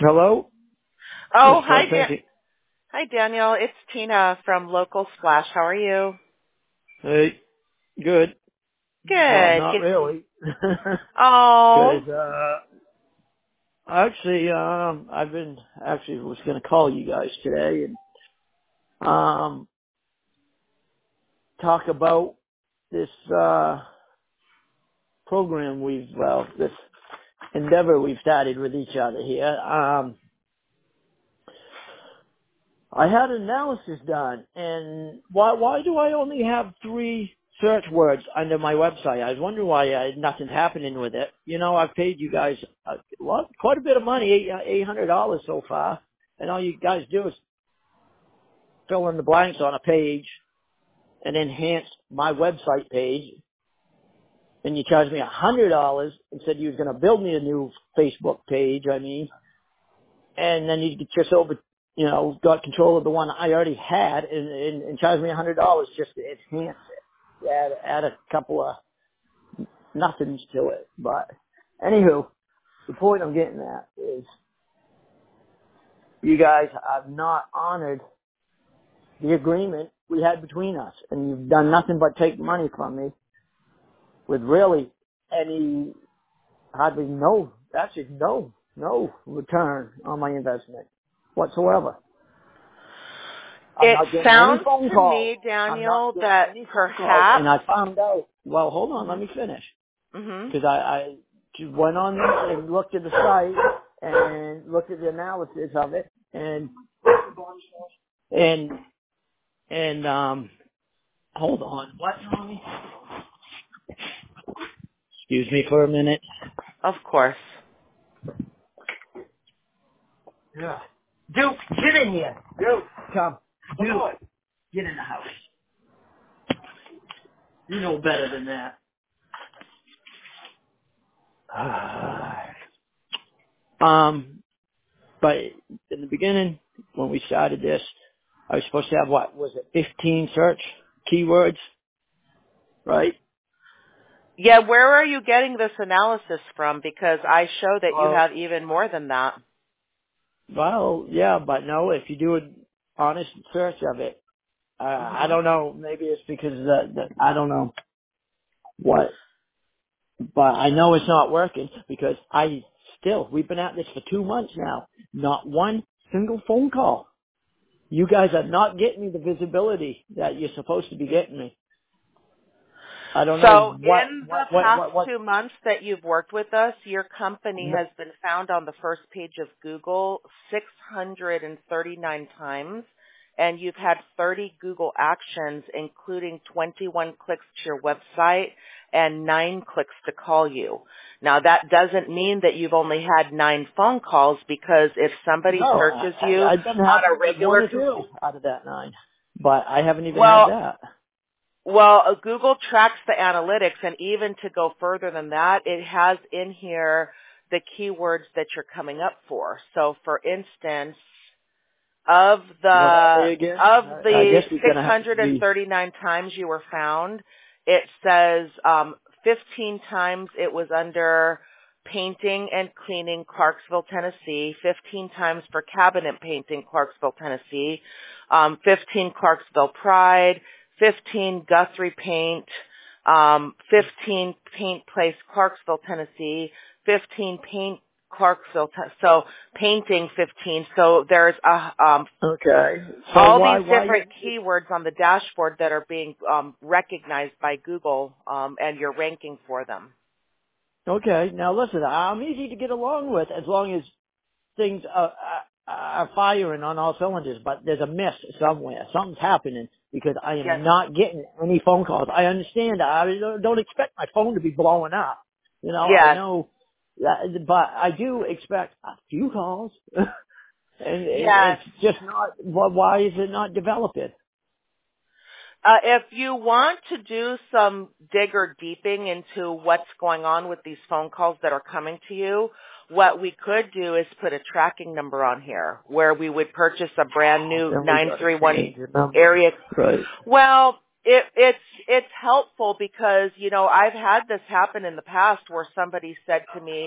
Hello? Oh, Just thinking. Hi, Daniel. It's Tina from Local Splash. How are you? Hey, good. Well, Good. not really. Oh. Because, actually, was going to call you guys today and, talk about this, program this endeavor we've started with each other here. I had analysis done, and why do I only have 3 search words under my website? I was wondering why nothing's happening with it. You know, I've paid you guys quite a bit of money, $800 so far, and all you guys do is fill in the blanks on a page and enhance my website page, and you charge me $100 and said you was going to build me a new Facebook page, and then you just got control of the one I already had and charged me $100 just to enhance it. Add a couple of nothings to it. But anywho, the point I'm getting at is you guys have not honored the agreement we had between us, and you've done nothing but take money from me with really hardly no return on my investment whatsoever. I'm It not getting any sounds phone to calls. me, I'm not Daniel, getting that any phone calls. And perhaps. I found out, well, hold on, let me finish. Mhm. Because I just went on there and looked at the site and looked at the analysis of it and hold on. What, mommy? Excuse me for a minute. Of course. Yeah. Duke, get in here. Duke, come. Duke, get in the house. You know better than that. But in the beginning, when we started this, I was supposed to have 15 search keywords, right? Yeah, where are you getting this analysis from? Because I show that you Well, have even more than that. yeah, but no, if you do an honest search of it, I don't know, maybe it's because I don't know what, but I know it's not working because we've been at this for 2 months now, not one single phone call. You guys are not getting me the visibility that you're supposed to be getting me. I don't know So in the past what. 2 months that you've worked with us, your company No, has been found on the first page of Google 639 times, and you've had 30 Google actions, including 21 clicks to your website and 9 clicks to call you. Now, that doesn't mean that you've only had 9 phone calls, because if somebody searches you I've been on happy a with 1 regular or 2 out of that 9, but I haven't even had well, that. Google tracks the analytics, and even to go further than that, it has in here the keywords that you're coming up for. So, for instance, of What are the they again? of I the guess you're gonna have to be. 639 times you were found, it says 15 times it was under painting and cleaning, Clarksville, Tennessee. 15 times for cabinet painting, Clarksville, Tennessee. 15 Clarksville Pride. 15 Guthrie Paint. 15 Paint Place, Clarksville, Tennessee. 15 Paint Clarksville, so painting 15. So there's Okay. So all why these different keywords on the dashboard that are being recognized by Google, and you're ranking for them. Okay. Now listen, I'm easy to get along with as long as things are firing on all cylinders, but there's a miss somewhere. Something's happening because I Yes. am not getting any phone calls. I understand. I don't expect my phone to be blowing up. I Yes. know, but I do expect a few calls. and Yes. it's just not, why is it not developing? If you want to do some digger deeping into what's going on with these phone calls that are coming to you, what we could do is put a tracking number on here where we would purchase a brand new Then we gotta 931 change the number. area. Right. Well, it's helpful because, I've had this happen in the past where somebody said to me,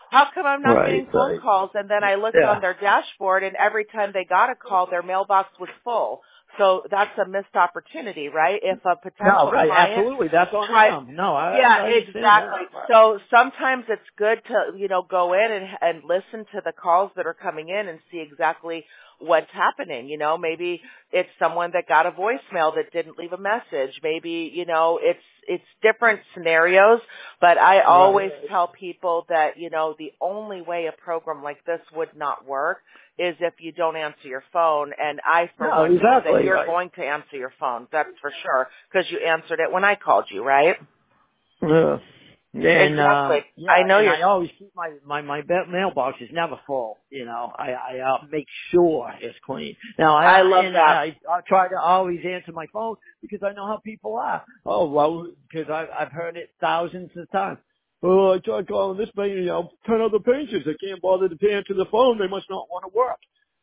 How come I'm not Right, getting phone right. calls? And then I looked Yeah. on their dashboard, and every time they got a call, their mailbox was full. So that's a missed opportunity, right? If a No, potential right, client absolutely. That's on tries, them. No, I yeah, understand that. exactly. So sometimes it's good to, go in and listen to the calls that are coming in and see exactly what's happening. Maybe it's someone that got a voicemail that didn't leave a message. Maybe, it's different scenarios, but I always Right. tell people that, the only way a program like this would not work is if you don't answer your phone. And I, for No, one, know that exactly. you're Right. going to answer your phone. That's for sure, because you answered it when I called you, right? Yeah. And Exactly. I yeah, know and you're. I always keep my mailbox is never full. I make sure it's clean. Now I love that. I try to always answer my phone because I know how people are. Oh well, because I've heard it thousands of times. Oh, I tried calling this bank, 10 other patients. They can't bother to answer the phone. They must not want to work.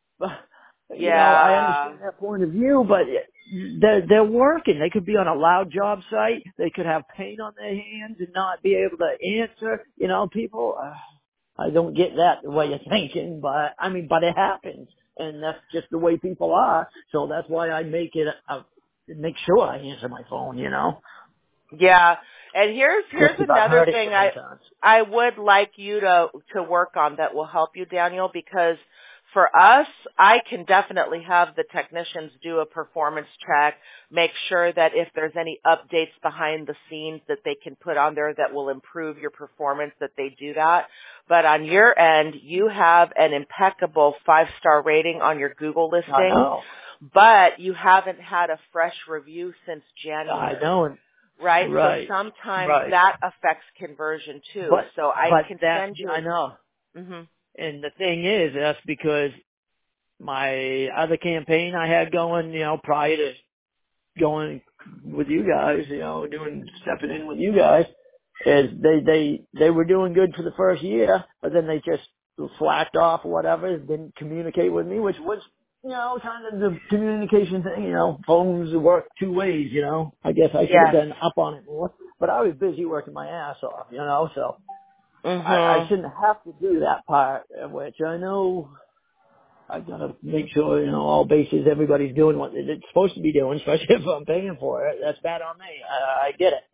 I Yeah. understand that point of view, but they're working. They could be on a loud job site. They could have pain on their hands and not be able to answer. People. I don't get that the way you're thinking, but it happens, and that's just the way people are. So that's why I make sure I answer my phone. Yeah. And here's Just because I've another heard it thing so many times. I would like you to work on that will help you, Daniel, because for us, I can definitely have the technicians do a performance check, make sure that if there's any updates behind the scenes that they can put on there that will improve your performance, that they do that. But on your end, you have an impeccable 5-star rating on your Google I listing, know. but you haven't had a fresh review since I January. know. Right? So Right. sometimes Right. that affects conversion too. But So I but can that send you I know. mhm. And the thing is, that's because my other campaign I had going, prior to going with you guys, stepping in with you guys, is they were doing good for the first year, but then they just slacked off or whatever, didn't communicate with me, which was, kind of the communication thing, phones work two ways, I guess I should have Yes. been up on it more, but I was busy working my ass off, so I Mhm. shouldn't have to do that part, which I know I gotta make sure, all bases, everybody's doing what it's supposed to be doing, especially if I'm paying for it. That's bad on me. I get it.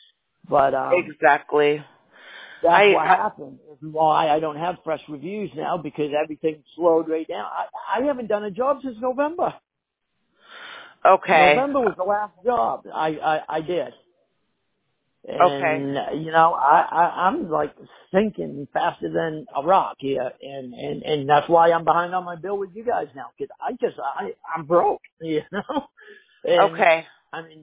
But Exactly. that's what I happened. It's why I don't have fresh reviews now because everything slowed right down. I haven't done a job since November. okay. November was the last job I did. Okay. And I'm like sinking faster than a rock here, and that's why I'm behind on my bill with you guys now because I'm broke, and Okay. I mean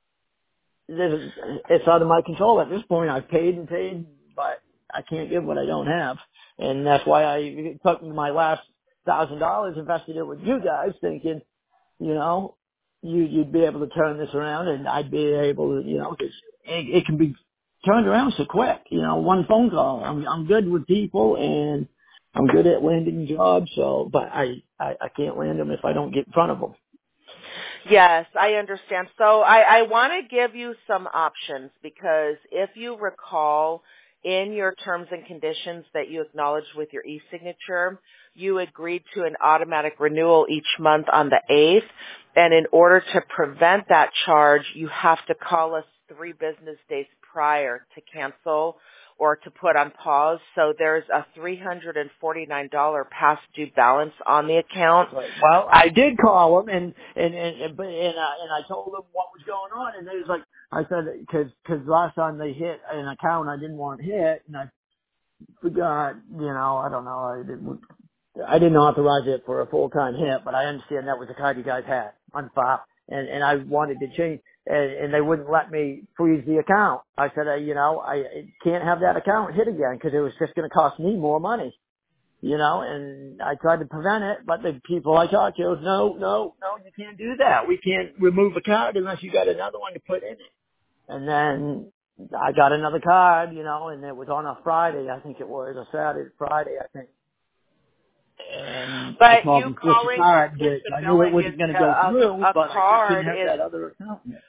it's out of my control at this point. I've paid and paid, but I can't give what I don't have, and that's why I took my last $1,000, invested it with you guys, thinking you'd be able to turn this around and I'd be able to, cause it can be turned around so quick, one phone call. I'm good with people and I'm good at landing jobs. So, but I can't land them if I don't get in front of them. Yes, I understand. So I want to give you some options because if you recall in your terms and conditions that you acknowledged with your e-signature, you agreed to an automatic renewal each month on the 8th. And in order to prevent that charge, you have to call us 3 business days prior to cancel or to put on pause. So there's a $349 past due balance on the account. Right. Well, I did call them and I told them what was going on and they was like, I said, cause last time they hit an account I didn't want hit and I forgot, I don't know, I didn't authorize it for a full-time hit, but I understand that was the card you guys had on file, and I wanted to change, and they wouldn't let me freeze the account. I said, I can't have that account hit again because it was just going to cost me more money, and I tried to prevent it, but the people I talked to, no, you can't do that. We can't remove a card unless you got another one to put in it. And then I got another card, and it was on a Friday, I think it was, a Saturday, Friday, I think. And I But called you and switched the calling card, with which the I knew it billing is wasn't going to go through, a but I just card didn't have is that other account yet.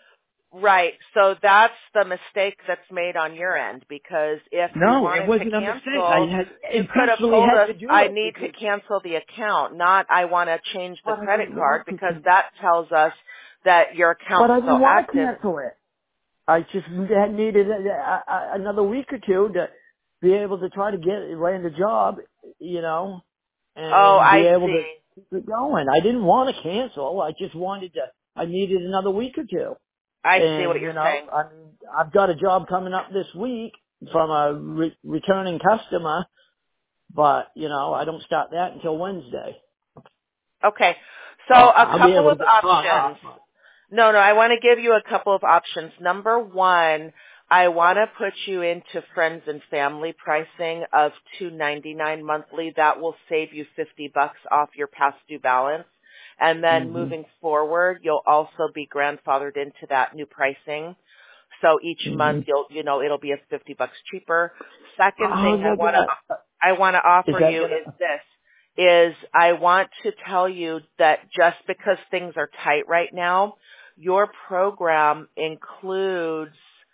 Right. So that's the mistake that's made on your end, because if you No, it wanted to wasn't a mistake. I cancel, had you could have intentionally told had us, to do I it need to because cancel the account, not I want to change the but I credit didn't card, want to. because that tells us that your But account's I still didn't want to active. cancel it. I just had needed another week or two to be able to try to land a job, Oh, and be I able to see. keep it going. I didn't want to cancel. I just wanted to. I needed another week or two, I see what and you're saying. I mean, I've got a job coming up this week from a returning customer, but I don't start that until Wednesday. Okay. So So a I'll be couple able to of get caught options. up. But, No, I want to give you a couple of options. Number one, I want to put you into friends and family pricing of $299 monthly. That will save you $50 off your past due balance. And then hmm moving forward, you'll also be grandfathered into that new pricing. So each month hmm it'll be $50 cheaper. Second How's thing that gonna? I want to Is offer that you is gonna? this, is I want to tell you that just because things are tight right now, your program includes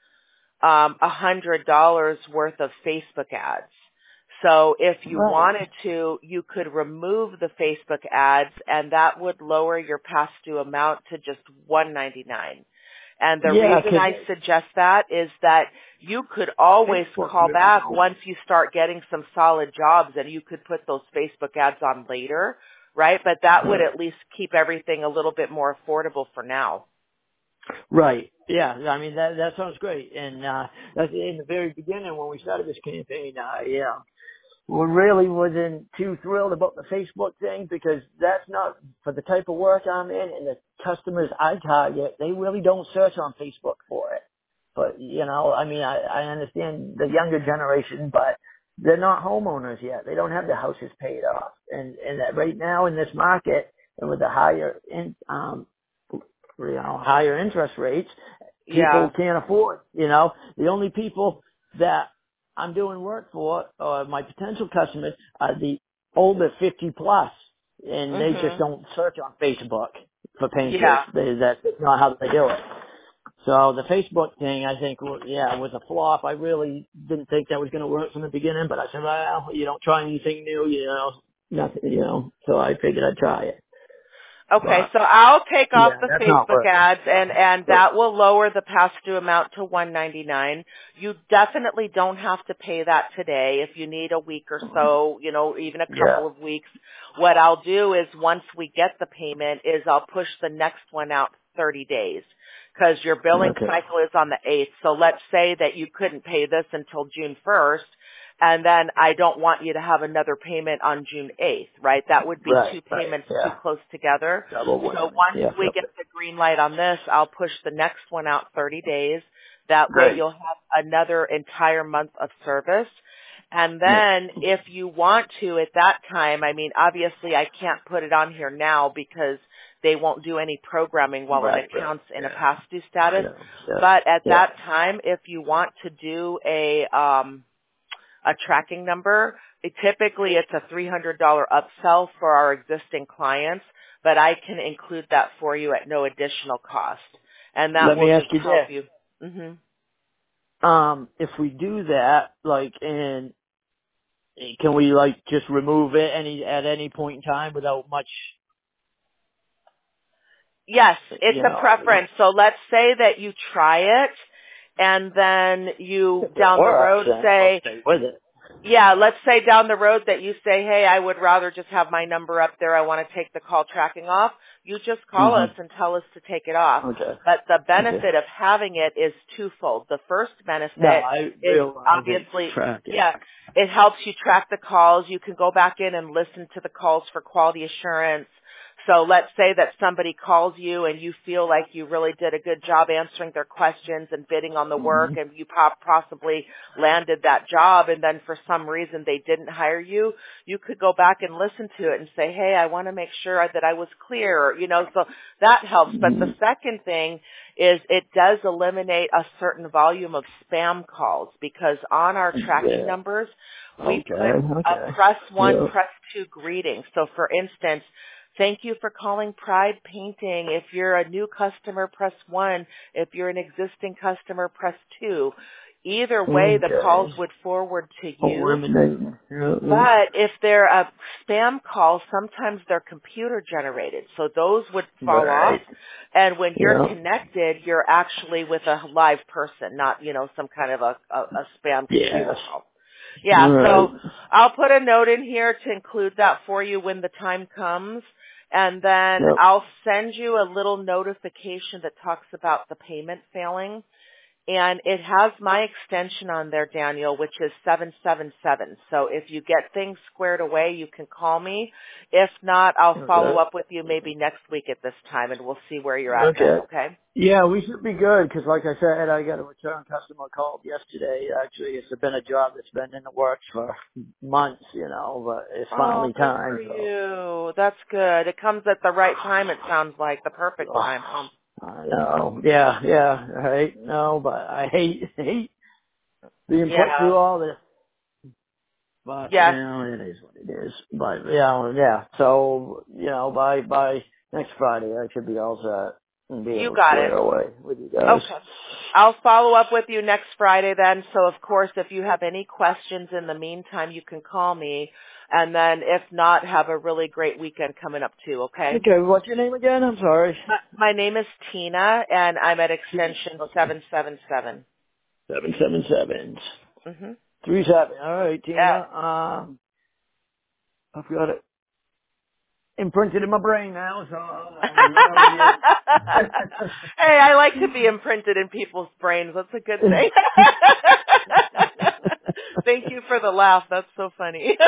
$100 worth of Facebook ads. So if you Right. wanted to, you could remove the Facebook ads, and that would lower your past due amount to just $199. And the Yeah, reason 'cause I suggest that is that you could always Facebook call really back don't. once you start getting some solid jobs, and you could put those Facebook ads on later, right? But that would Right. at least keep everything a little bit more affordable for now. Right. Yeah. I mean that sounds great. And that's in the very beginning when we started this campaign. Yeah. We really wasn't too thrilled about the Facebook thing because that's not for the type of work I'm in and the customers I target. They really don't search on Facebook for it. But I mean, I understand the younger generation, but they're not homeowners yet. They don't have their houses paid off, and that right now in this market and with the higher interest rates, people Yeah. can't afford. The only people that I'm doing work for, my potential customers, are the older 50 plus, and they just Mhm. don't search on Facebook for painters. Yeah. That's not how they do it. So the Facebook thing, I think, was a flop. I really didn't think that was going to work from the beginning, but I said, well, you don't try anything new, nothing. So I figured I'd try it. Okay, But so I'll take off yeah, the that's not Facebook working. ads, and But that will lower the past due amount to $199. You definitely don't have to pay that today. If you need a week or so, even a yeah, couple of weeks, what I'll do is once we get the payment is I'll push the next one out 30 days because your billing okay, cycle is on the 8th. So let's say that you couldn't pay this until June 1st. And then I don't want you to have another payment on June 8th, right? That would be two right, payments too yeah, close together. double So whammy. once Yeah, we get yep. the green light on this, I'll push the next one out 30 days. That way Great. you'll have another entire month of service. And Yeah. then if you want to at that time, I mean, obviously I can't put it on here now because they won't do any programming while an Right, account's in a yeah. past due I status. know. Yeah, But at yeah. that time, if you want to do a tracking number. Typically, it's a $300 upsell for our existing clients, but I can include that for you at no additional cost, and that Let will me ask just you help this. you. Hmm. If we do that, and can we just remove it at any point in time without much, Yes, it's a if preference. So let's say that you try it, and then you it down the works, road then I'll say, stay with it. yeah, let's say down the road that you say, hey, I would rather just have my number up there. I want to take the call tracking off. You just call hmm us and tell us to take it off. Okay. But the Okay. benefit of having it is twofold. The first No, benefit I is realize it's obviously, tracking. yeah, it helps you track the calls. You can go back in and listen to the calls for quality assurance. So let's say that somebody calls you and you feel like you really did a good job answering their questions and bidding on the hmm work, and you possibly landed that job, and then for some reason they didn't hire you. You could go back and listen to it and say, hey, I want to make sure that I was clear, so that helps. But the hmm second thing is it does eliminate a certain volume of spam calls, because on our tracking Yeah. numbers, we Okay. put a Okay. press one, Yeah. press two greeting. So for instance, Thank you for calling Pride Painting. If you're a new customer, press 1. If you're an existing customer, press 2. Either way, the calls Okay. would forward to you. Eliminating. But if they're a spam call, sometimes they're computer generated. So those would fall off. Right. And when you're Yeah. connected, you're actually with a live person, not, some kind of a spam computer Yes. call. Yeah, Right. so I'll put a note in here to include that for you when the time comes. And then Yep. I'll send you a little notification that talks about the payment failing. And it has my extension on there, Daniel, which is 777. So if you get things squared away, you can call me. If not, I'll follow Okay. up with you maybe next week at this time, and we'll see where you're at then, Okay. okay? Yeah, we should be good because, like I said, I got a return customer called yesterday. Actually, it's been a job that's been in the works for months, but it's Oh, finally good for time. So, you. That's good. It comes at the right time, it sounds like, the perfect time. I know. Yeah, right. No, but I hate being put Yeah. through all this. But Yes, it is what it is. But yeah. So by next Friday, I should be all set and be you able to got it. square away with you guys. Okay. I'll follow up with you next Friday then. So, of course, if you have any questions in the meantime, you can call me. And then if not, have a really great weekend coming up too, okay? Okay, what's your name again? I'm sorry. My name is Tina, and I'm at Tina. extension Okay. 777. 777. Mm-hmm. 37. All right, Yeah. Tina. I've got it imprinted in my brain now, so I'll remember you. Hey, I like to be imprinted in people's brains. That's a good thing. Thank you for the laugh. That's so funny.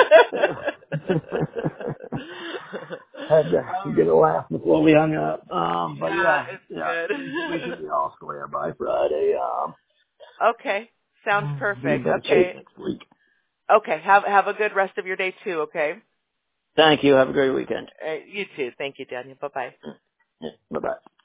Had to get a laugh before we hung up. But Yeah, it's yeah, good. we should be all square by Friday. Okay. Sounds Be in perfect. better shape Okay. next week. Okay. Have a good rest of your day too, okay? Thank you. Have a great weekend. You too. Thank you, Daniel. Bye-bye. Bye bye.